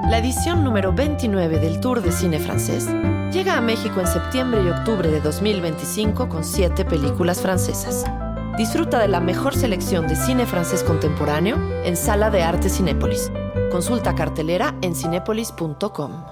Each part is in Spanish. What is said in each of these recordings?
La edición número 29 del Tour de Cine Francés llega a México en septiembre y octubre de 2025 con 7 películas francesas. Disfruta de la mejor selección de cine francés contemporáneo en Sala de Arte Cinépolis. Consulta cartelera en cinépolis.com.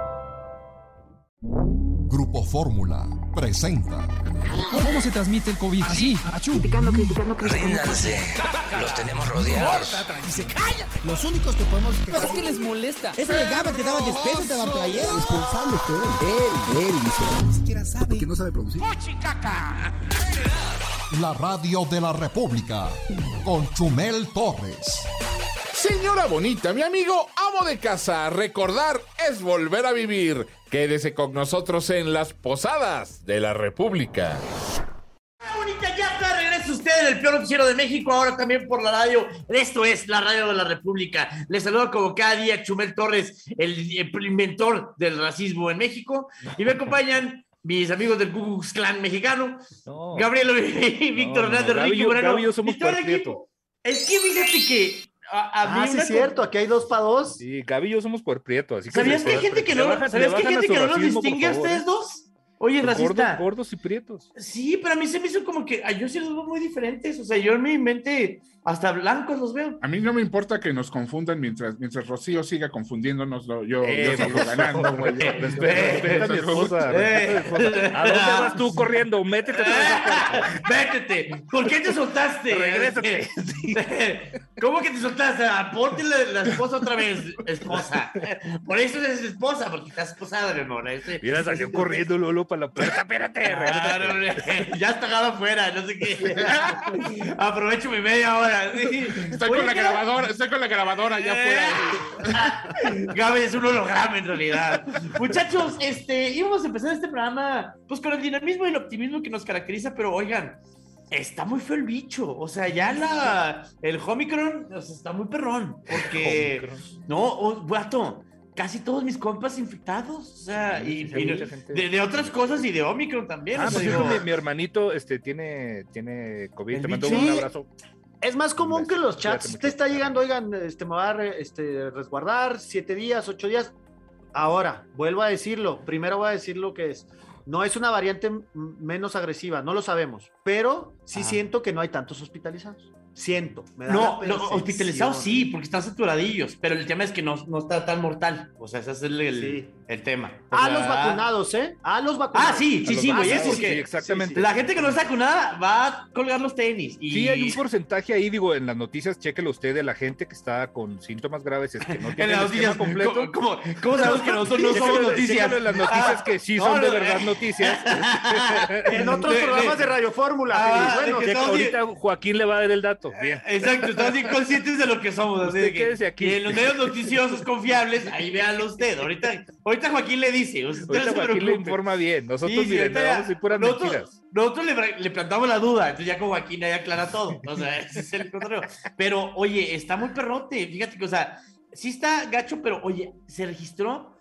Grupo Fórmula presenta. ¿Cómo se transmite el COVID? Así, achú. Criticando. Ríndanse, los tenemos rodeados. Dice, ¡cállate! Los únicos que podemos... Pero es que les molesta. Ese llegaba, te daba despeso, te daba playera. Responsable todo. Él dice, ni siquiera sabe. Que no sabe producir. La radio de la República con Chumel Torres. Señora bonita, mi amigo amo de casa, recordar es volver a vivir. Quédese con nosotros en las Posadas de la República. Bonita, ya está, regresa usted en el peor noticiero de México, ahora también por la radio. Esto es la radio de la República. Les saludo como cada día Chumel Torres, el inventor del racismo en México. Y me acompañan mis amigos del Ku Klux Klan mexicano, Gabriel y Víctor Hernández Ricky Moreno. Gaby y yo somos por prieto. Es que fíjate que a mí sí es cierto, aquí hay 2 para 2. Sí, Gaby y yo somos por prieto. Así que ¿Sabías que hay gente que no los distingue a ustedes dos? Oye, racista. Gordos y prietos. Sí, pero a mí se me hizo como que yo sí los veo muy diferentes. O sea, yo en mi mente hasta blancos los veo. A mí no me importa que nos confundan mientras Rocío siga confundiéndonos. Yo salgo ganando, güey. Respeta a mi esposa. ¿A dónde vas tú corriendo? Métete. Métete. ¿Por qué te soltaste? Regrésate. ¿Cómo que te soltaste? Ponte la esposa otra vez, esposa. Por eso eres esposa, porque estás esposada, mi amor. Mira, salió corriendo Lolo para la puerta. Espérate. Ya está acá afuera, no sé qué. Aprovecho mi media hora. Sí. Estoy con la grabadora allá afuera. Gaby es un holograma en realidad. Muchachos, íbamos a empezar este programa pues con el dinamismo y el optimismo que nos caracteriza, pero oigan, está muy feo el bicho. O sea, ya el Omicron, o sea, está muy perrón. Porque vato, casi todos mis compas infectados, o sea, y de otras cosas y de Omicron también. Por cierto, mi hermanito tiene COVID, te mando un abrazo. Es más común que los chats te está llegando, oigan, me va a resguardar 7 días, 8 días. Ahora, vuelvo a decirlo, primero voy a decir lo que es. No es una variante menos agresiva, no lo sabemos, pero sí siento que no hay tantos hospitalizados. Me da no, hospitalizados sí, porque están saturadillos, pero el tema es que no está tan mortal. O sea, ese es el tema. Los vacunados, ¿eh? Los vacunados. Sí, güey, eso sí, exactamente. Sí. La gente que no está vacunada va a colgar los tenis. Sí, hay un porcentaje ahí, digo, en las noticias, chéquelo usted, de la gente que está con síntomas graves, que no tiene el esquema completo. ¿Cómo sabemos que nosotros no somos noticias? Chéquelo en las noticias que sí son de verdad noticias. En otros programas de Radio Fórmula. Ahorita Joaquín le va a dar el dato. Bien. Exacto, estamos inconscientes de lo que somos. Así de que aquí. Y en los medios noticiosos confiables, ahí véanlo usted. Ahorita Joaquín le dice. Ahorita Joaquín le informa bien. Nosotros, miren, vamos a ir puras mentiras. Nosotros le plantamos la duda, entonces ya con Joaquín ahí aclara todo. O sea, ese es el contrario. Pero, oye, está muy perrote. Fíjate que, o sea, sí está gacho, pero, oye, se registró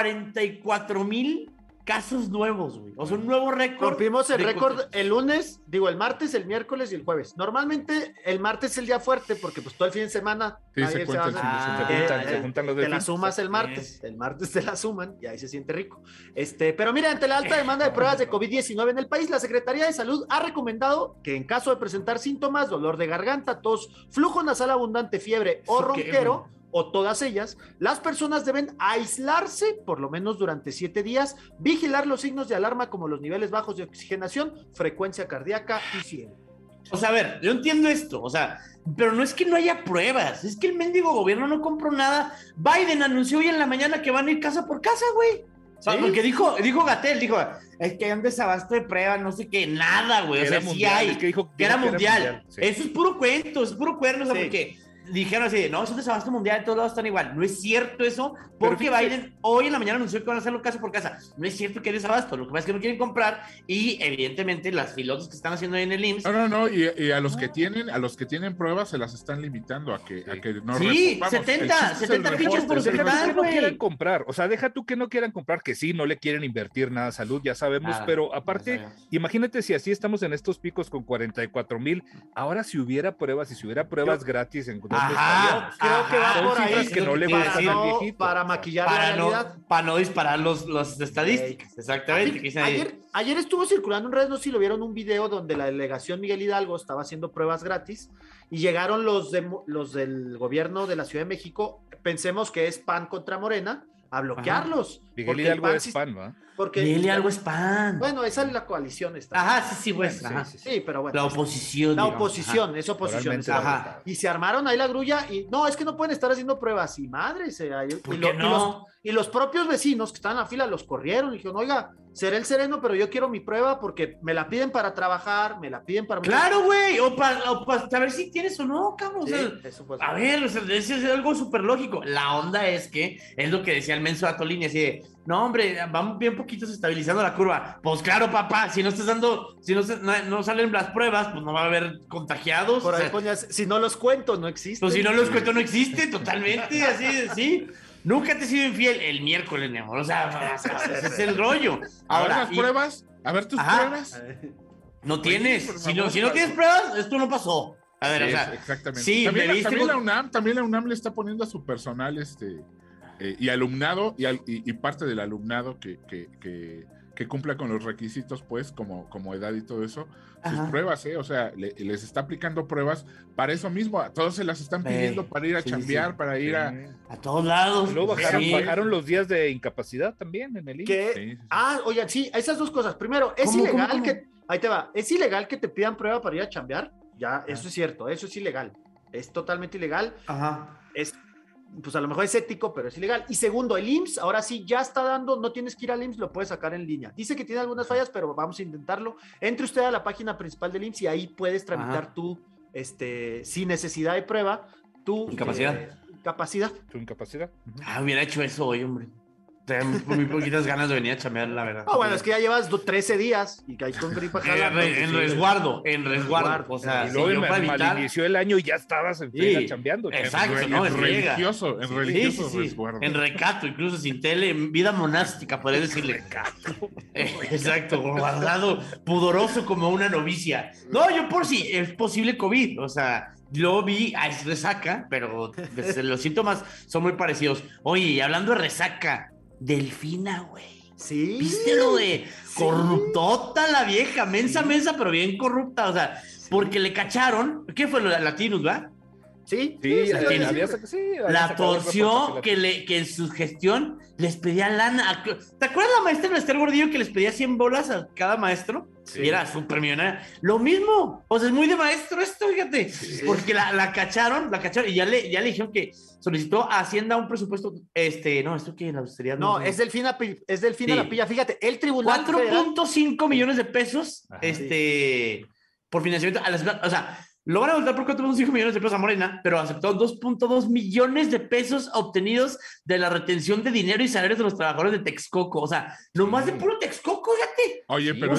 44,000 casos nuevos, güey. O sea, un nuevo récord. Rompimos el récord el lunes, el martes, el miércoles y el jueves. Normalmente el martes es el día fuerte porque pues todo el fin de semana se juntan los te la sumas el martes te la suman y ahí se siente rico. Pero mira, ante la alta demanda de pruebas de COVID-19 en el país, la Secretaría de Salud ha recomendado que en caso de presentar síntomas, dolor de garganta, tos, flujo nasal abundante, fiebre o ronquero, o todas ellas, las personas deben aislarse por lo menos durante 7 días, vigilar los signos de alarma como los niveles bajos de oxigenación, frecuencia cardíaca y fiebre. O sea, a ver, yo entiendo esto, o sea, pero no es que no haya pruebas, es que el mendigo gobierno no compró nada. Biden anunció hoy en la mañana que van a ir casa por casa, güey. O sea, porque dijo Gatell, es que hay un desabasto de pruebas, no sé qué, nada, güey. O sea, sí hay, que era mundial. Sí. Eso es puro cuento, es puro cuerno, o sea, porque dijeron así, no, es un desabasto mundial, en todos lados están igual. No es cierto eso, porque Biden hoy en la mañana anunció que van a hacerlo casa por casa. No es cierto que hay desabasto, lo que pasa es que no quieren comprar y evidentemente las filotas que están haciendo ahí en el IMSS. No, y a los que tienen pruebas se las están limitando a que no. Sí, 70 fichas por hospital, no quieran comprar, o sea, deja tú que no quieran comprar, que sí, no le quieren invertir nada a salud, ya sabemos, pero aparte, imagínate si así estamos en estos picos con 44,000, ahora si hubiera pruebas, gratis en Ajá, Creo que va Son por ahí. cifras que no le gustan al viejito. Para maquillar la realidad. Para no disparar los estadísticas, exactamente. Ayer estuvo circulando en redes, no sé si lo vieron, un video donde la delegación Miguel Hidalgo estaba haciendo pruebas gratis y llegaron los del gobierno de la Ciudad de México, pensemos que es PAN contra Morena, a bloquearlos. Miguel Hidalgo es PAN, ¿va? Miguel Hidalgo es PAN. Bueno, esa es la coalición. Ajá, sí, pues. Sí, pero bueno. La oposición. La oposición, es oposición. Ajá. Y se armaron ahí la grulla y no, es que no pueden estar haciendo pruebas. Y madre, y los propios vecinos que estaban en la fila los corrieron y dijeron, oiga, seré el sereno, pero yo quiero mi prueba porque me la piden para trabajar, me la piden para... Claro, güey, o para saber si tienes o no, cabrón. Sí, o sea, eso pues, a ver, o sea, eso es algo súper lógico. La onda es que, es lo que decía el menso Atolini, así de, no, hombre, vamos bien poquitos estabilizando la curva. Pues claro, papá, si no estás dando, no salen las pruebas, pues no va a haber contagiados. Por ahí ponías, si no los cuento, no existe. Pues si no los cuento, no existe, totalmente, así de, sí. Nunca te he sido infiel el miércoles, mi amor. O sea, ese es el rollo. Ahora, las pruebas. A ver tus pruebas. No tienes. Si no tienes pruebas, esto no pasó. A ver, sí, o sea. exactamente. Sí, también la UNAM le está poniendo a su personal y alumnado y parte del alumnado que cumpla con los requisitos, pues, como edad y todo eso, sus pruebas, o sea, les está aplicando pruebas para eso mismo, a todos se las están pidiendo para ir a chambear, para ir a todos lados. Luego bajaron los días de incapacidad también en el IMSS. Oigan, sí, esas dos cosas. Primero, es ilegal ahí te va, es ilegal que te pidan prueba para ir a chambear, ya, eso es cierto, eso es ilegal, es totalmente ilegal. Pues a lo mejor es ético, pero es ilegal. Y segundo, el IMSS ahora sí ya está dando, no tienes que ir al IMSS, lo puedes sacar en línea. Dice que tiene algunas fallas, pero vamos a intentarlo. Entre usted a la página principal del IMSS y ahí puedes tramitar tu, sin necesidad de prueba, tu incapacidad. Tu incapacidad. Hubiera hecho eso hoy, hombre. Tengo muy poquitas ganas de venir a chambear, la verdad. Bueno, es que ya llevas 13 días y caí con gripa. En resguardo. O sea, y luego mal inició el año y ya estabas chambeando. Exacto, en religioso resguardo. En recato, incluso sin tele, en vida monástica, podría decirle. Exacto, guardado, pudoroso como una novicia. No, yo por si es posible COVID, o sea... Lo vi, es resaca, pero los síntomas son muy parecidos. Oye, y hablando de resaca, Delfina, güey. Sí. ¿Viste lo de corruptota la vieja? Mensa, pero bien corrupta. O sea, porque le cacharon. ¿Qué fue lo de Latinus, va? Sí. La torció que en su gestión les pedía lana. ¿Te acuerdas la maestra Esther Gordillo que les pedía 100 bolas a cada maestro? Sí. Y era súper millonaria. Lo mismo. O sea, es muy de maestro esto, fíjate. Sí. Porque la cacharon y ya le dijeron que solicitó a Hacienda un presupuesto. No, esto que la austeridad. No, es Delfina la pilla. Fíjate, el tribunal. 4.5 millones de pesos. Por financiamiento a las. O sea. Lo van a votar por 4.5 millones de pesos a Morena, pero aceptó 2.2 millones de pesos obtenidos de la retención de dinero y salarios de los trabajadores de Texcoco. O sea, nomás de puro Texcoco, fíjate. Oye, pero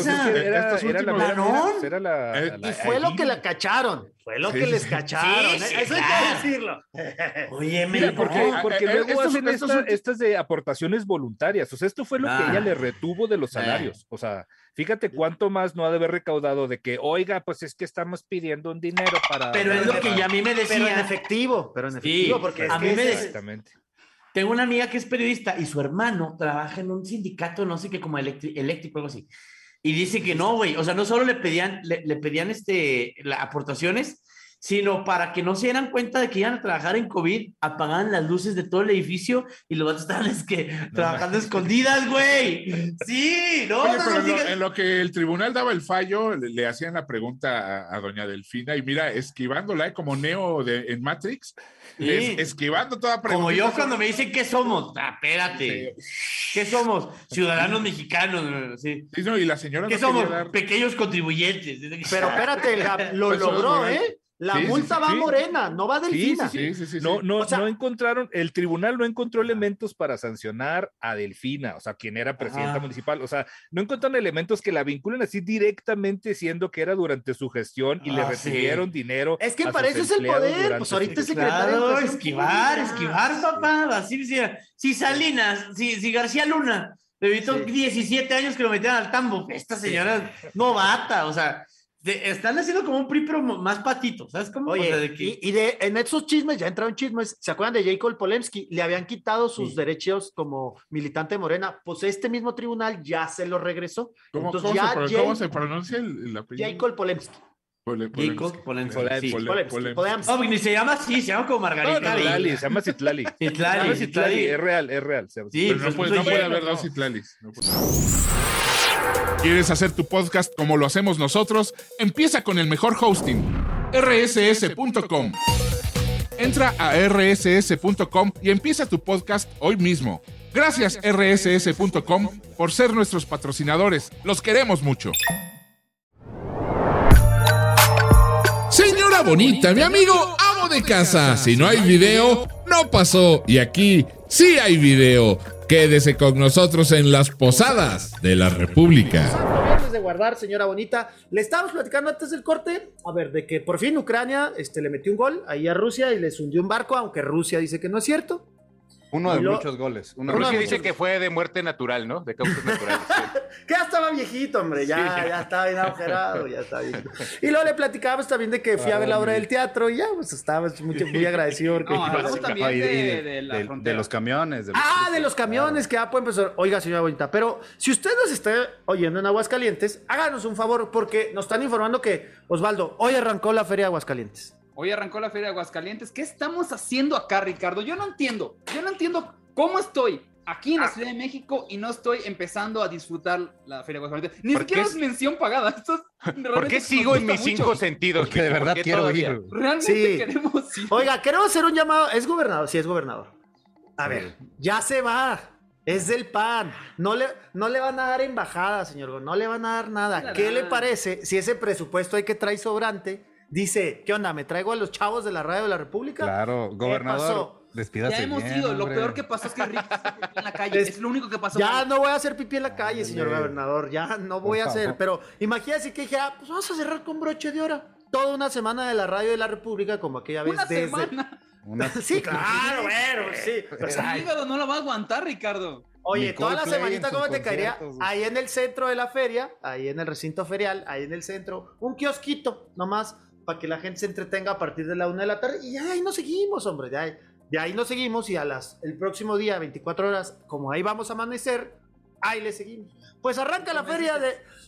y fue lo que la cacharon. Fue lo que les cacharon. Eso hay que decirlo. Oye, mira, porque luego hacen estas de aportaciones voluntarias. O sea, esto fue lo que ella le retuvo de los salarios. O sea, fíjate cuánto más no ha de haber recaudado de que, oiga, pues es que estamos pidiendo un dinero para... Pero es lo que ya a mí me decía. Pero en efectivo, porque a mí me decía. Exactamente. Tengo una amiga que es periodista y su hermano trabaja en un sindicato, no sé qué, como eléctrico, algo así. Y dice que no, güey, o sea, no solo le pedían aportaciones, sino para que no se dieran cuenta de que iban a trabajar en COVID, apagaban las luces de todo el edificio y los vatos estaban trabajando escondidas, güey. Sí, no. Oye, pero en lo que el tribunal daba el fallo, le hacían la pregunta a doña Delfina y mira, esquivándola, como Neo en Matrix, esquivando toda pregunta. Como yo cuando me dicen, ¿qué somos? Espérate. ¿Qué somos? Ciudadanos mexicanos. Sí. No, y la señora ¿qué somos? Pequeños contribuyentes. Pero espérate, lo logró, La multa va a Morena, no va Delfina. Sí. No encontraron, el tribunal no encontró elementos para sancionar a Delfina, o sea, quien era presidenta municipal, o sea, no encontraron elementos que la vinculen así directamente, siendo que era durante su gestión y le recibieron dinero. Es que para eso es el poder, pues ahorita es secretario. Claro, esquivar, papá, así decía. Si Salinas, si García Luna, le evitó 17 años que lo metieran al tambo, esta señora novata, o sea. Están haciendo como un PRI, pero más patito, ¿sabes cómo? Oye, O sea, de que... en esos chismes, ya entraron chismes, ¿se acuerdan de Jacob Polemski? Le habían quitado sus derechos como militante de Morena, pues este mismo tribunal ya se lo regresó. ¿Cómo se pronuncia el apellido? Jacob Polemski. Jacob Polemski. Polemski. No, ni se llama así, se llama como Margarita. Citlali, se llama Citlali. Citlali. Es real. Sí, Pero no puede haber dos Citlalis. No puede. ¿Quieres hacer tu podcast como lo hacemos nosotros? Empieza con el mejor hosting, rss.com. Entra a rss.com y empieza tu podcast hoy mismo. Gracias rss.com por ser nuestros patrocinadores. Los queremos mucho. Señora bonita, mi amigo amo de casa. Si no hay video, no pasó. Y aquí sí hay video. Quédese con nosotros en las posadas de la República. Antes de guardar, señora bonita, le estábamos platicando antes del corte, a ver, de que por fin Ucrania le metió un gol ahí a Rusia y les hundió un barco, aunque Rusia dice que no es cierto. Uno de muchos goles. Rusia dice que fue de muerte natural, ¿no? De causas naturales. Sí. Que ya estaba viejito, hombre, ya estaba bien agujerado, ya estaba viejito. Y luego le platicábamos también de que fui a ver la obra del teatro y ya, pues estaba muy agradecido. Porque hablamos también de los camiones. De los camiones que ya pueden empezar. Oiga, señora bonita, pero si usted nos está oyendo en Aguascalientes, háganos un favor, porque nos están informando que, Osvaldo, hoy arrancó la Feria de Aguascalientes. Hoy arrancó la Feria de Aguascalientes. ¿Qué estamos haciendo acá, Ricardo? Yo no entiendo cómo estoy aquí en la Ciudad de México y no estoy empezando a disfrutar la Feria de Aguascalientes. Ni siquiera es mención pagada. ¿Por qué sigo en mis 5 sentidos? Porque de verdad quiero ir. Realmente queremos ir. Oiga, queremos hacer un llamado. ¿Es gobernador? Sí, es gobernador. A ver, ya se va. Es del PAN. No le van a dar embajada, señor. No le van a dar nada. ¿Qué le parece si ese presupuesto hay que traer sobrante? Dice, ¿qué onda? ¿Me traigo a los chavos de la Radio de la República? Claro, gobernador, despídase ya hemos bien, ido, hombre. lo peor que pasó es que Ricky se pipí en la calle, es lo único que pasó. Ya no voy a hacer pipí en la calle, señor gobernador, ya no voy a hacer, pero imagínese que dije, pues vamos a cerrar con broche de oro. Toda una semana de la Radio de la República, como aquella vez semana. Sí, claro, bueno, sí. Pues el hígado no lo va a aguantar, Ricardo. Oye, toda la semanita, ¿cómo te caería? Ahí en el centro de la feria, ahí en el recinto ferial, ahí en el centro, un kiosquito, nomás, para que la gente se entretenga a partir de la 1 de la tarde. Y ya ahí nos seguimos, hombre. De ahí nos seguimos y el próximo día, 24 horas, como ahí vamos a amanecer, ahí le seguimos. Pues arranca la feria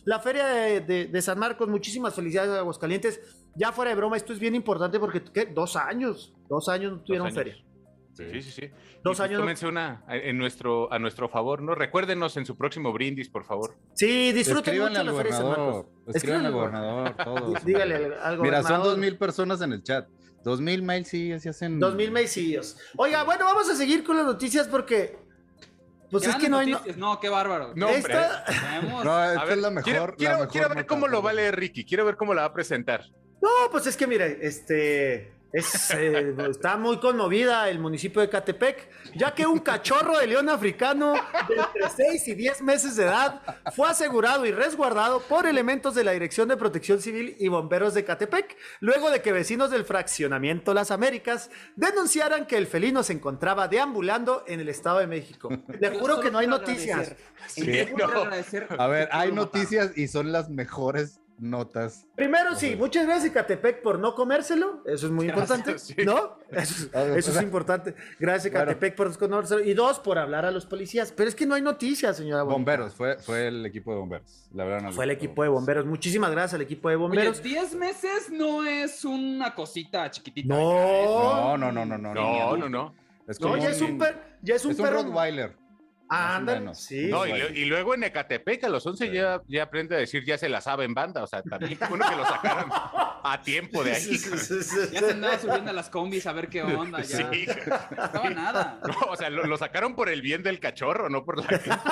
de San Marcos. Muchísimas felicidades a Aguascalientes. Ya fuera de broma, esto es bien importante porque, ¿qué? 2 años. 2 años no tuvieron feria. Sí. 2 años. Tómense una a nuestro favor, ¿no? Recuérdenos en su próximo brindis, por favor. Sí, disfruten mucho la feria de San Marcos. Escriban al gobernador, todos. Dígale al gobernador. Mira, son 2,000 personas en el chat. 2,000 mails sí se hacen. 2,000 mailsillos. Oiga, bueno, vamos a seguir con las noticias porque. Pues es que no hay. No, qué bárbaro. No, hombre. Esta es la mejor. Quiero ver cómo lo va a leer Ricky. Quiero ver cómo la va a presentar. No, pues es que mire, está muy conmovida el municipio de Ecatepec, ya que un cachorro de león africano de entre 6 y 10 meses de edad fue asegurado y resguardado por elementos de la Dirección de Protección Civil y Bomberos de Ecatepec, luego de que vecinos del fraccionamiento Las Américas denunciaran que el felino se encontraba deambulando en el Estado de México. Le juro que no hay noticias. A ver, hay noticias y son las mejores notas. Primero, sí, muchas gracias Ecatepec por no comérselo, eso es muy importante, ¿no? Eso es importante. Gracias Ecatepec por desconocerlo. Y 2, por hablar a los policías. Pero es que no hay noticias, señora Bomberos, fue el equipo de bomberos. Fue el equipo de bomberos. Muchísimas gracias al equipo de bomberos. Oye, 10 meses no es una cosita chiquitita. No. Es como ya es un perro. Rottweiler. Ándale, sí. No, y luego en Ecatepec a los 11 ya aprende a decir, ya se la sabe en banda. O sea, también bueno que lo sacaran a tiempo de ahí. Ya se andaba subiendo a las combis a ver qué onda. Ya. Sí. No estaba nada. No, o sea, lo sacaron por el bien del cachorro, no por la...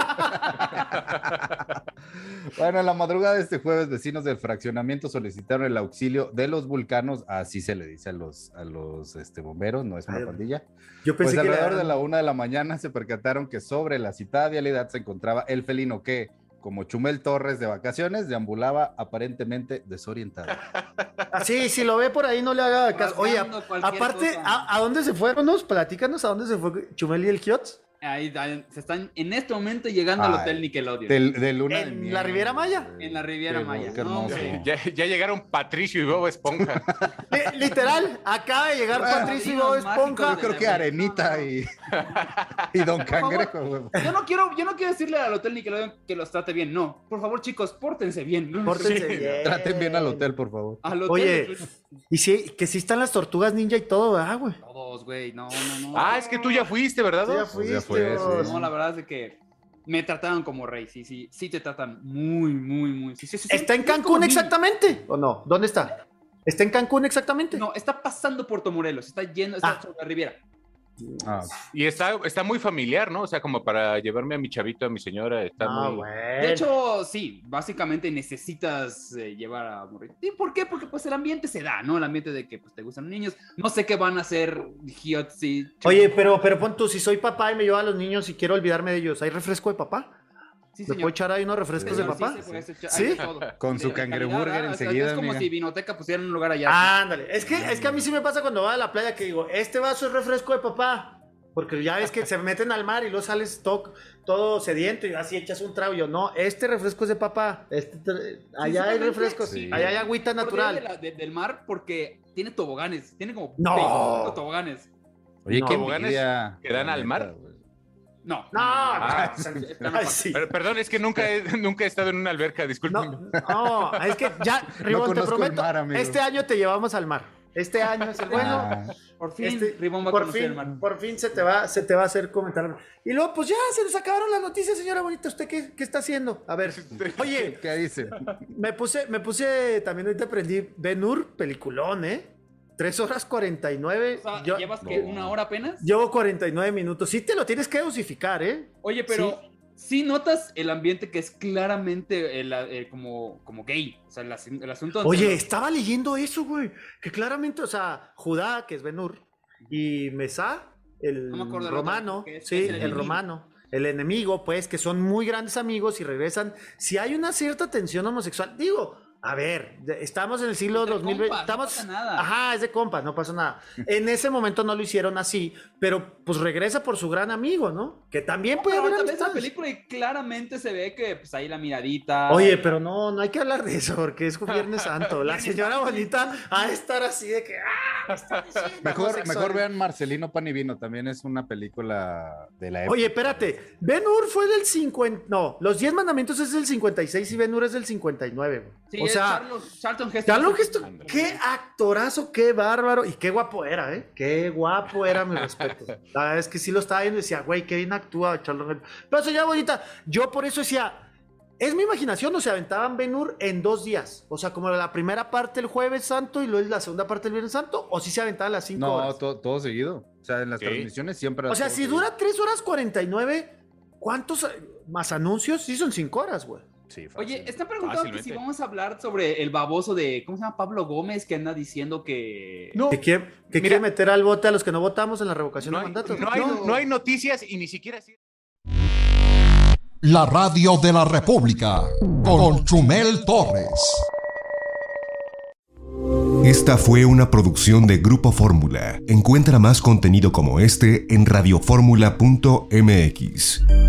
Bueno, en la madrugada de este jueves, vecinos del fraccionamiento solicitaron el auxilio de los vulcanos, así se le dice a los bomberos, no es una pandilla. Yo pensé pues que alrededor de la 1 de la mañana se percataron que sobre la citada vialidad se encontraba el felino que, como Chumel Torres de vacaciones, deambulaba aparentemente desorientado. Sí, si lo ve por ahí no le haga caso. Oye, aparte, ¿a dónde se fueron? Platícanos, ¿a dónde se fue Chumel y el Giotz? Ahí se están en este momento llegando al Hotel Nickelodeon. De luna de ¿En miel, la Riviera Maya? En la Riviera Maya. Qué hermoso. Ya llegaron Patricio y Bob Esponja. Literal, acaba de llegar Patricio y Bob Esponja. Yo creo que Arenita y Don Cangrejo, güey. Yo no quiero decirle al Hotel Nickelodeon que los trate bien, no. Por favor, chicos, pórtense bien. Pórtense bien. Traten bien al hotel, por favor. Al hotel. Oye, y sí, que sí están las tortugas ninja y todo, ¿verdad, güey? Todos, güey, no. Es que tú ya fuiste, ¿verdad? Tú ya fuiste. Ya fue, sí. No, la verdad es de que me trataron como rey, sí te tratan muy, muy, muy. Sí, ¿Está en Cancún exactamente o no? ¿Dónde está? ¿Está en Cancún exactamente? No, está pasando Puerto Morelos, está sobre la Riviera. Y está muy familiar, ¿no? O sea, como para llevarme a mi chavito, a mi señora, está muy... Bueno. De hecho, sí, básicamente necesitas llevar a morir. ¿Y por qué? Porque pues el ambiente se da, ¿no? El ambiente de que pues te gustan los niños. No sé qué van a hacer Giotzi. Oye, pero pon tú, si soy papá y me llevo a los niños y quiero olvidarme de ellos, ¿hay refresco de papá? Sí, ¿Me puedo echar ahí unos refrescos de papá? Sí. Con su cangreburger enseguida, Es como amiga. si Vinoteca pusiera un lugar allá. Ándale. Es que a mí sí me pasa cuando voy a la playa que digo, este vaso es refresco de papá. Porque ya ves que se meten al mar y luego sales todo sediento y así echas un trago. Y yo, no, este refresco es de papá. Allá hay refrescos, allá hay agüita natural. Del mar porque tiene toboganes. Tiene como No. toboganes. Oye, qué ¿Toboganes envidia, que dan la al neta, mar? güey. No. Ay, sí. Perdón, es que nunca he estado en una alberca, disculpen. No, es que ya, Ribón, te conozco el prometo, mar, amigo. este año te llevamos al mar. Este año es el bueno. Por fin, Ribón va a conocer el mar. Por fin se te va a hacer comentar. Y luego, pues ya se nos acabaron las noticias, señora bonita. ¿Usted qué está haciendo? A ver, oye, ¿Qué dice? me puse, también ahorita aprendí Ben-Hur, peliculón, 3 horas 49. O sea, ¿llevas que una hora apenas? Llevo 49 minutos. Sí te lo tienes que dosificar, Oye, pero sí notas el ambiente que es claramente como gay. O sea, el asunto... Oye, estaba leyendo eso, güey. Que claramente, o sea, Judá, que es Ben-Hur, y Mesá, el romano, el romano, el enemigo, pues, que son muy grandes amigos y regresan. Si hay una cierta tensión homosexual, digo... A ver, estamos en el siglo 2020. Compas, estamos, no pasa nada. Ajá, es de compas, no pasa nada. En ese momento no lo hicieron así, pero pues regresa por su gran amigo, ¿no? Que también puede haber ves la amistades. película y claramente se ve que pues ahí la miradita. Oye, pero no hay que hablar de eso porque es Viernes Santo. La señora bonita ha de estar así de que está Mejor vean Marcelino Pan y Vino, también es una película de la época. Oye, espérate, Ben-Hur fue del 50, no, los 10 mandamientos es del 56 y Ben-Hur es del 59. Sí, o sea, Charlton Heston, qué actorazo, qué bárbaro y qué guapo era, qué guapo era, mi respeto. La verdad es que sí lo estaba viendo y decía, güey, qué bien actúa Charlton Heston. Pero señora bonita, yo por eso decía, es mi imaginación, o se aventaban Ben-Hur en 2 días. O sea, como la primera parte el Jueves Santo y luego la segunda parte el Viernes Santo, o si se aventaban las 5 horas. No, todo seguido. O sea, en las transmisiones siempre. O sea, si dura 3 horas 49, ¿cuántos más anuncios? Sí, son 5 horas, güey. Sí, oye, están preguntando que si vamos a hablar sobre el baboso de, ¿cómo se llama? Pablo Gómez, que anda diciendo que... No. Que quiere meter al bote a los que no votamos en la revocación de mandatos. No hay noticias y ni siquiera... La radio de la República con Chumel Torres. Esta fue una producción de Grupo Fórmula. Encuentra más contenido como este en radioformula.mx.